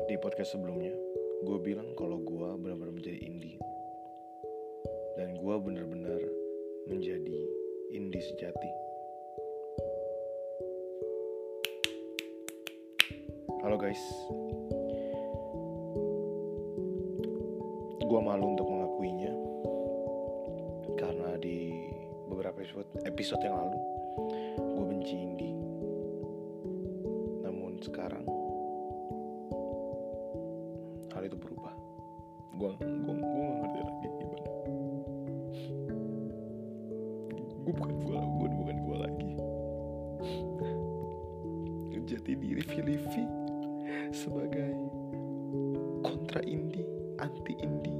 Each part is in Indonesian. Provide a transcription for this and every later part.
Di podcast sebelumnya, gue bilang kalau gue benar-benar menjadi indie. Dan gue benar-benar menjadi indie sejati. Halo guys, gue malu untuk mengakuinya karena di beberapa episode yang lalu gue benci indie. Namun sekarang hal itu berubah. Gue gak ngerti lagi gimana. Gue bukan gue lagi. Jati diri Filipi sebagai kontra indie, anti indie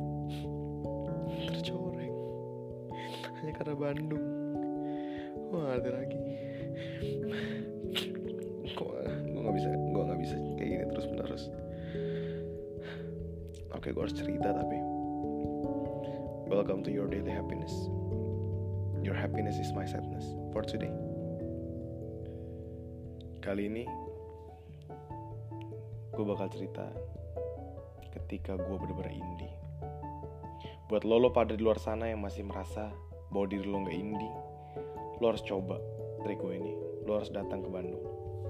tercoreng hanya karena Bandung. Gue gak ngerti lagi. Gue nggak bisa kayak gini terus menerus. Oke, gue harus cerita tapi welcome to your daily happiness. Your happiness is my sadness for today. Kali ini gue bakal cerita ketika gue bener-bener indie. Buat lo pada di luar sana yang masih merasa bahwa diri lo gak indie, lo harus coba trik gue ini. Lo harus datang ke Bandung.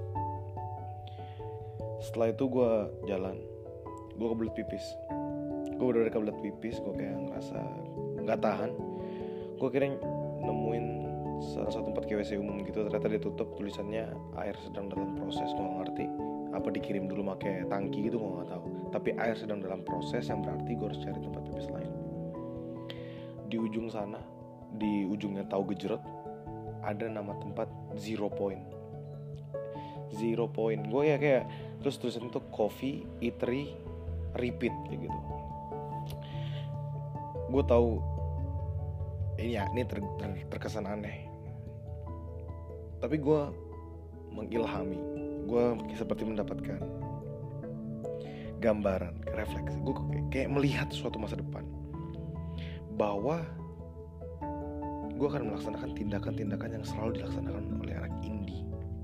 Setelah itu gue jalan, gue kebelet pipis. Gue udah kebelet pipis, gue kayak ngerasa gak tahan. Gue kira nemuin salah satu tempat WC umum gitu, ternyata ditutup, tulisannya air sedang dalam proses. Gue gak ngerti apa dikirim dulu pakai tangki gitu, gue gak tahu. Tapi air sedang dalam proses, yang berarti gue harus cari tempat pipis lain. Di ujung sana, di ujungnya tahu gejrot, ada nama tempat Zero Point. Gue ya kayak terus tulisannya tuh coffee, eatery, repeat kayak gitu. Gue tahu ini terkesan aneh, tapi gue mengilhami. Gue seperti mendapatkan gambaran, refleksi. Gue kayak melihat suatu masa depan bahwa gue akan melaksanakan tindakan-tindakan yang selalu dilaksanakan oleh anak indie.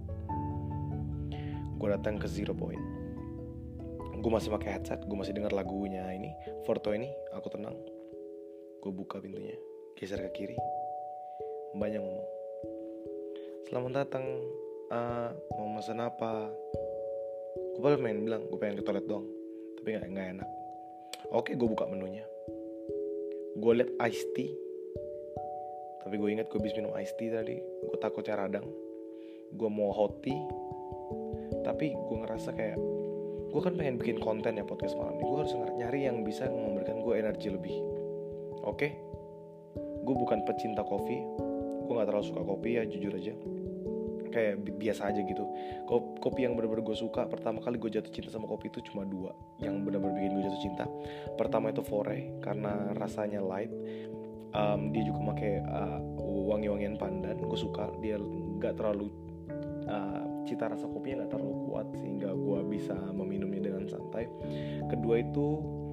Gue datang ke Zero Point. Gue masih pakai headset, gue masih dengar lagunya ini, Forto ini, Aku Tenang. Gue buka pintunya, geser ke kiri, mbaknya ngomong, "Selamat datang, mau pesan apa?" Gue paling main bilang, gue pengen ke toilet doang, tapi gak enak. Oke, gue buka menunya. Gue liat iced tea, tapi gue ingat gue habis minum iced tea tadi. Gue takutnya radang. Gue mau hot tea, tapi gue ngerasa kayak gue kan pengen bikin konten ya podcast malam ini. Gue harus nyari yang bisa memberikan gue energi lebih. Oke, gue bukan pecinta kopi. Gue gak terlalu suka kopi ya, jujur aja. Kayak biasa aja gitu. Kopi yang benar-benar gue suka, pertama kali gue jatuh cinta sama kopi itu cuma 2 yang benar-benar bikin gue jatuh cinta. Pertama itu Fore, karena rasanya light. Dia juga pakai wangi-wangian pandan. Gue suka, dia gak terlalu cita rasa kopinya gak terlalu kuat sehingga gue bisa meminumnya dengan santai. Kedua itu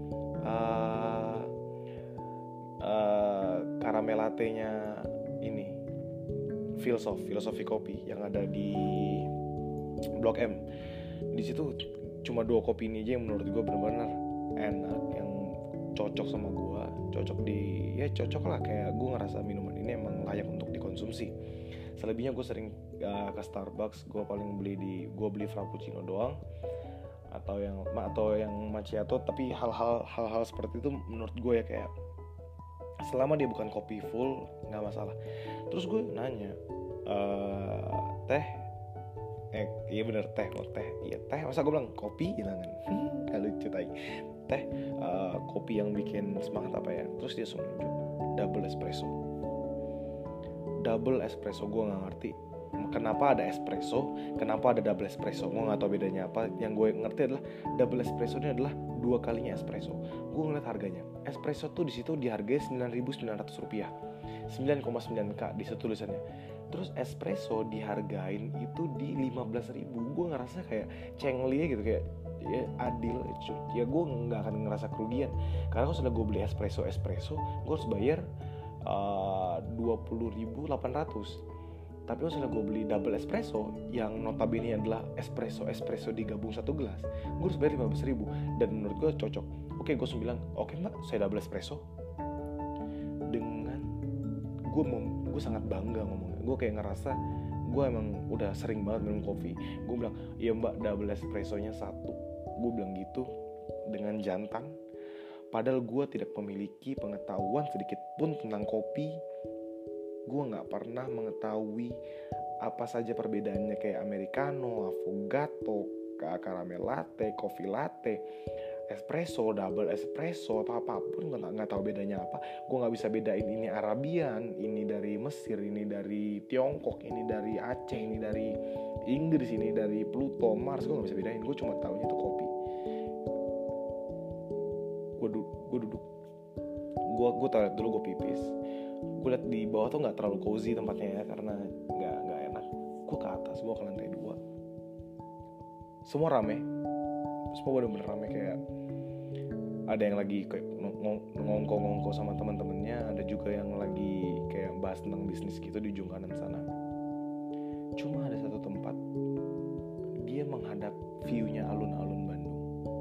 caramel latte-nya ini Filosofi Kopi yang ada di Blok M. Di situ cuma 2 kopi ini aja yang menurut gue benar-benar enak, yang cocok sama gue, cocok lah, kayak gue ngerasa minuman ini emang layak untuk dikonsumsi. Selebihnya gue sering ke Starbucks, gue beli frappuccino doang atau yang macchiato. Tapi hal-hal seperti itu menurut gue ya kayak selama dia bukan kopi full nggak masalah. Terus gue nanya, teh? Iya bener teh, iya teh. Masa gue bilang kopi jangan? Kalau lucu tai. Teh, kopi yang bikin semangat apa ya? Terus dia langsung nunjuk double espresso. Gue nggak ngerti kenapa ada espresso, kenapa ada double espresso. Gue nggak tahu bedanya apa. Yang gue ngerti adalah double espresso ini adalah 2 kalinya espresso. Gue ngeliat harganya. Espresso tuh di situ dihargai Rp9.900, 9,9K di situ tulisannya. Terus espresso dihargain itu di 15.000. Gue ngerasa kayak cengli gitu, kayak ya adil. Ya gue nggak akan ngerasa kerugian karena kalau sudah gue beli espresso gue harus bayar 20.800. Tapi misalnya gue beli double espresso yang notabene adalah espresso digabung satu gelas, gue harus bayar 15.000. Dan menurut gue cocok. Oke, gue bilang, oke mbak, saya double espresso. Dengan gue sangat bangga ngomongnya. Gue kayak ngerasa gue emang udah sering banget minum kopi. Gue bilang, iya mbak, double espressonya 1. Gue bilang gitu dengan jantan. Padahal gue tidak memiliki pengetahuan sedikit pun tentang kopi. Gue gak pernah mengetahui apa saja perbedaannya, kayak americano, affogato, caramel latte, coffee latte, espresso, double espresso, apapun. Gue gak tahu bedanya apa. Gue gak bisa bedain ini Arabian, ini dari Mesir, ini dari Tiongkok, ini dari Aceh, ini dari Inggris, ini dari Pluto, Mars. Gue gak bisa bedain. Gue cuma tahunya itu kopi. Gue duduk, gue toilet dulu, gue pipis. Gue liat di bawah tuh nggak terlalu cozy tempatnya ya, karena nggak enak. Gue ke atas, gue ke lantai 2. Semua rame, semua bener-bener rame. Kayak ada yang lagi kayak ngongko sama teman-temannya, ada juga yang lagi kayak bahas tentang bisnis gitu di ujung kanan sana. Cuma ada satu tempat, dia menghadap view-nya alun-alun Bandung.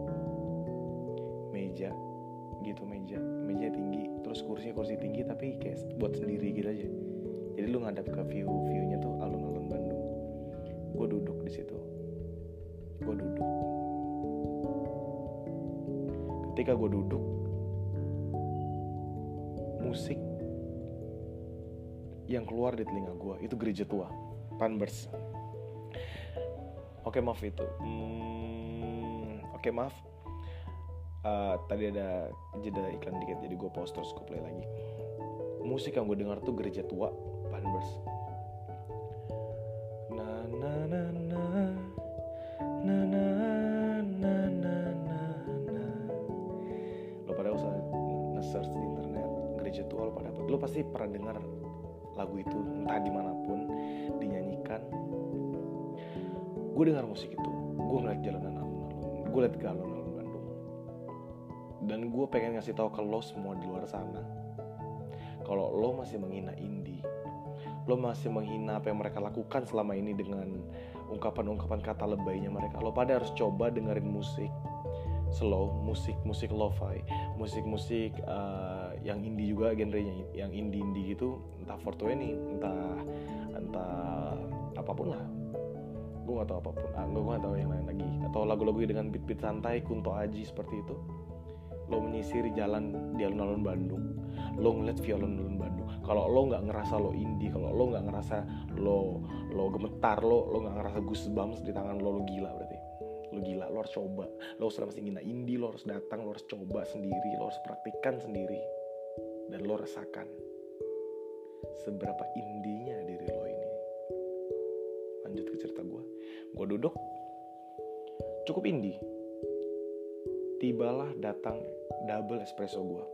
Meja gitu, meja tinggi, terus kursi tinggi tapi kayak buat sendiri gitu aja. Jadi lu ngadap ke view-nya tuh alun-alun Bandung. Gue duduk di situ. Ketika gue duduk, musik yang keluar di telinga gue itu Gereja Tua, Panbers. Oke, maaf itu. Maaf. Tadi ada jeda iklan dikit, jadi gue pause terus gue play lagi. Musik yang gue dengar tuh Gereja Tua, Panbers. Na na na na na na na na na na. Lo pada usah nge-search di internet Gereja Tua, lo pasti pernah dengar lagu itu entah dimanapun dinyanyikan. Gue dengar musik itu, gue ngeliat jalanan alun-alun, gue liat ke alun-alun Bandung. Dan gue pengen ngasih tahu ke lo semua di luar sana, kalau lo masih menghina indie, lo masih menghina apa yang mereka lakukan selama ini dengan ungkapan-ungkapan kata lebaynya mereka, lo pada harus coba dengerin musik slow, musik lo-fi, musik yang indie juga, genrenya yang indie gitu, entah 420, entah apapun lah. Gue gak tahu apapun, gue gak tahu yang lain lagi. Atau lagu-lagu dengan beat-beat santai, Kunto Aji seperti itu. Lo menyisiri jalan di alun-alun Bandung, lo ngeliat via alun-alun Bandung. Kalau lo gak ngerasa lo indie, kalau lo gak ngerasa lo gemetar, lo gak ngerasa goosebumps di tangan lo gila berarti. Lo gila, lo harus coba. Lo selama masih ngina indie, lo harus datang, lo harus coba sendiri, lo harus praktikkan sendiri. Dan lo rasakan seberapa indinya diri lo ini. Lanjut ke cerita gue. Gue duduk, cukup indie. Tibalah datang double espresso gue.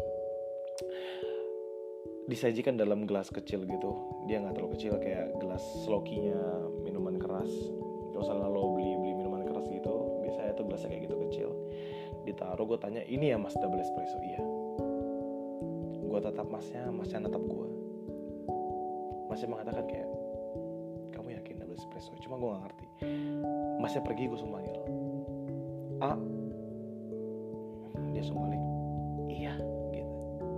Disajikan dalam gelas kecil gitu. Dia gak terlalu kecil, kayak gelas slokinya minuman keras. Kalau salah lo beli minuman keras gitu, biasanya tuh gelasnya kayak gitu kecil. Ditaruh, gue tanya, ini ya mas double espresso? Iya. Gue tatap masnya natap gue. Masnya mengatakan kayak, kamu yakin double espresso? Cuma gue gak ngerti. Masnya pergi, gue suruh manggil, dia suruh balik, iya gitu.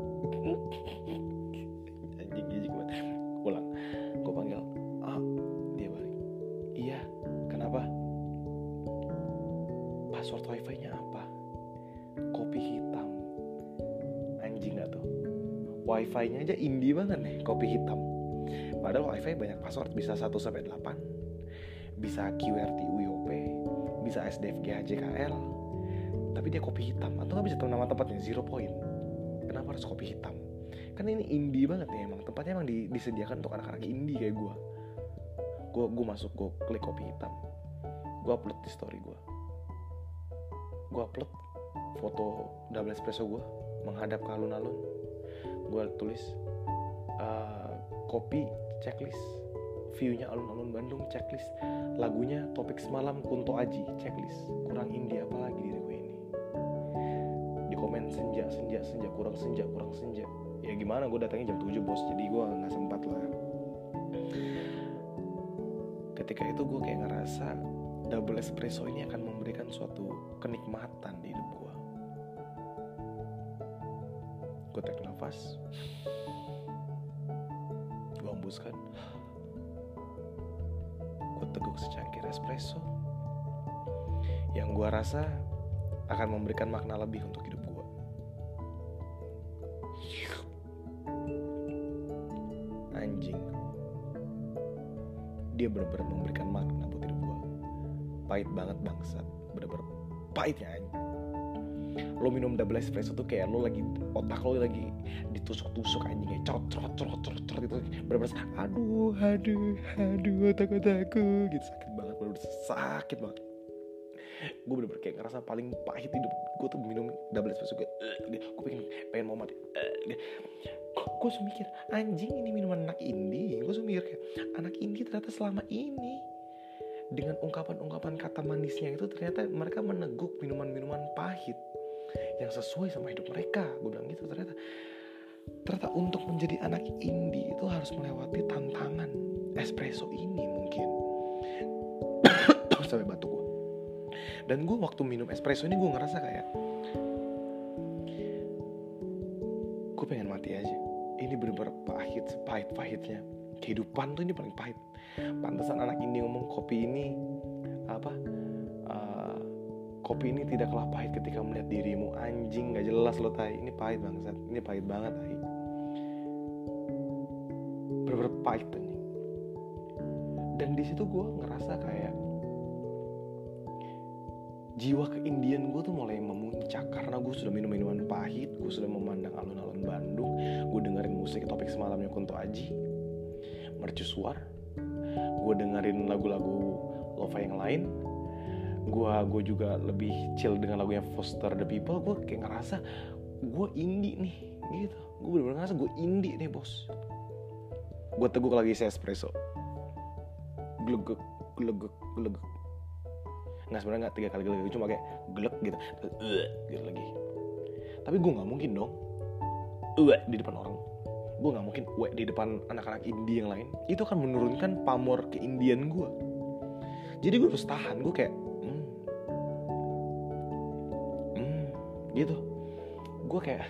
Anjing gijik banget. Ulang, gue panggil, dia balik, iya. Kenapa? Password wifi-nya apa? Kopi hitam. Anjing gak tuh? Wifi-nya aja indie banget nih, kopi hitam. Padahal wifi banyak password, bisa 1-8, bisa QWERTY UYOP, bisa SDFG HJKL. Tapi dia kopi hitam. Atau gak bisa tahu nama tempatnya, 0 point. Kenapa harus kopi hitam? Kan ini indie banget nih emang. Tempatnya emang disediakan untuk anak-anak indie kayak gue. Gue masuk, gue klik kopi hitam. Gue upload di story gue. Gue upload foto double espresso gue menghadap ke alun-alun. Gue tulis kopi checklist, view-nya alun-alun Bandung checklist, lagunya Topik Semalam Kunto Aji checklist. Kurang indie apa lagi diri gue ini? Di komen senja, kurang senja. Ya gimana, gue datangnya jam 7 bos, jadi gue gak sempat lah. ketika itu gue kayak ngerasa double espresso ini akan memberikan suatu kenikmatan di hidup gue. Gue tarik nafas, gue hembuskan, gue teguk secangkir espresso yang gue rasa akan memberikan makna lebih untuk hidup gue. Anjing, dia benar-benar memberikan makna buat hidup gue. Pahit banget bangsat, benar-benar pahitnya anjing. Lo minum double espresso tuh kayak lo lagi, otak lo lagi ditusuk-tusuk anjing, kayak cerot gitu. Bener-bener aduh otak-otakku gitu, sakit banget, bener-bener sakit banget. Gue bener-bener kayak ngerasa paling pahit hidup gue tuh minum double espresso. Gue pengen mau mati. Gue suka mikir, anjing ini minuman anak indie. Gue suka mikir kayak anak indie ternyata selama ini dengan ungkapan-ungkapan kata manisnya itu ternyata mereka meneguk minuman-minuman pahit yang sesuai sama hidup mereka. Gue bilang gitu, ternyata untuk menjadi anak indie itu harus melewati tantangan espresso ini mungkin. Sampai batuk gue. Dan gue waktu minum espresso ini gue ngerasa kayak gue pengen mati aja. Ini bener-bener pahit, sepahit-pahitnya kehidupan tuh ini paling pahit. Pantesan anak indie ngomong kopi ini kopi ini tidak kalah pahit ketika melihat dirimu. Anjing, gak jelas lo tai. Ini pahit bangsat. Ini pahit banget tai. Bener-bener pahit anjing. Dan di situ gue ngerasa kayak jiwa keindian gue tuh mulai memuncak karena gue sudah minum minuman pahit, gue sudah memandang alun-alun Bandung, gue dengerin musik Topik Semalamnya Kunto Aji, mercusuar, gue dengerin lagu-lagu lo-fi yang lain. Gue juga lebih chill dengan lagunya Foster the People. Gue kayak ngerasa gue indie nih gitu. Gue bener-bener ngerasa gue indie nih bos. Gue teguk lagi si espresso, glegek. Nggak, sebenarnya nggak 3 kali glegek, cuma kayak glek gitu, gitu lagi. Tapi gue nggak mungkin dong di depan orang. Gue nggak mungkin di depan anak-anak indie yang lain. Itu akan menurunkan pamor keindian gue. Jadi gue harus tahan. Gue kayak gitu. Gue kayak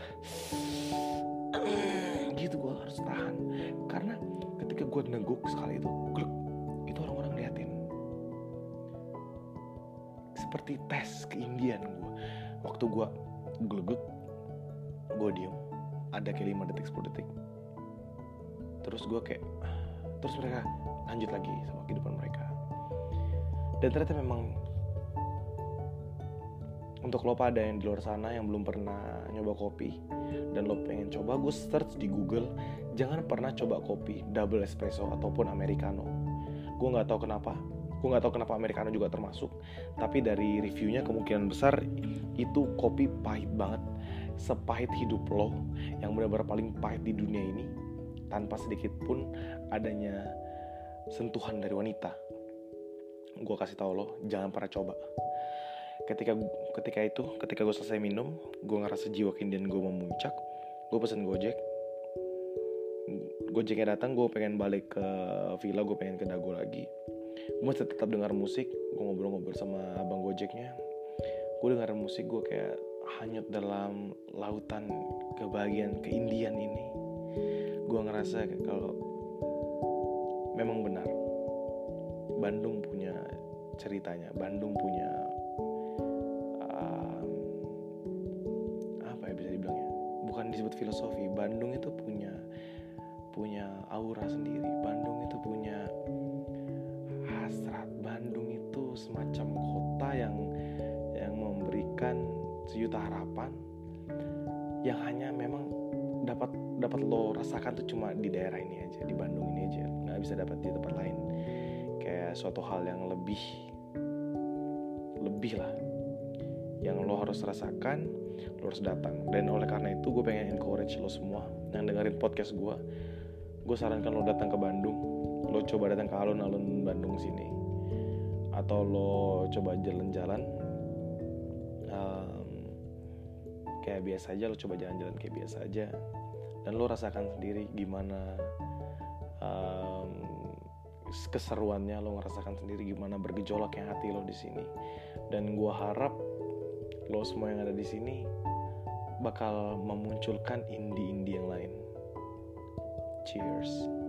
gitu, gue harus tahan. Karena ketika gue neguk sekali itu glek, itu orang-orang liatin. Seperti tes keindian gue. Waktu gue glegek, gue diem. Ada kayak 5 detik, 10 detik. Terus gue kayak, terus mereka lanjut lagi sama kehidupan mereka. Dan ternyata memang untuk lo pada yang di luar sana yang belum pernah nyoba kopi dan lo pengen coba, gue search di Google, jangan pernah coba kopi double espresso ataupun americano. Gue nggak tahu kenapa americano juga termasuk, tapi dari reviewnya kemungkinan besar itu kopi pahit banget, sepahit hidup lo, yang benar-benar paling pahit di dunia ini, tanpa sedikit pun adanya sentuhan dari wanita. Gue kasih tahu lo, jangan pernah coba. Ketika gue selesai minum, gue ngerasa jiwa keindian gue memuncak. Gue pesen Gojeknya datang, gue pengen balik ke villa, gue pengen ke Dago lagi. Gue masih tetap dengar musik, gue ngobrol-ngobrol sama abang Gojeknya. Gue dengar musik, gue kayak hanyut dalam lautan kebahagiaan keindian ini. Gue ngerasa kalau memang benar Bandung punya ceritanya, Bandung punya apa ya bisa dibilangnya, bukan disebut filosofi. Bandung itu punya aura sendiri. Bandung itu punya hasrat. Bandung itu semacam kota yang memberikan sejuta harapan yang hanya memang dapat lo rasakan tuh cuma di daerah ini aja, di Bandung ini aja, nggak bisa dapat di tempat lain. Kayak suatu hal yang lebih lah, yang lo harus rasakan, lo harus datang. Dan oleh karena itu gue pengen encourage lo semua yang dengerin podcast gue sarankan lo datang ke Bandung. Lo coba datang ke alun-alun Bandung sini, atau lo coba jalan-jalan kayak biasa aja. Lo coba jalan-jalan kayak biasa aja, dan lo rasakan sendiri gimana keseruannya, lo ngerasakan sendiri gimana bergejolaknya hati lo di sini. Dan gue harap lo semua yang ada di sini bakal memunculkan indie-indie yang lain. Cheers.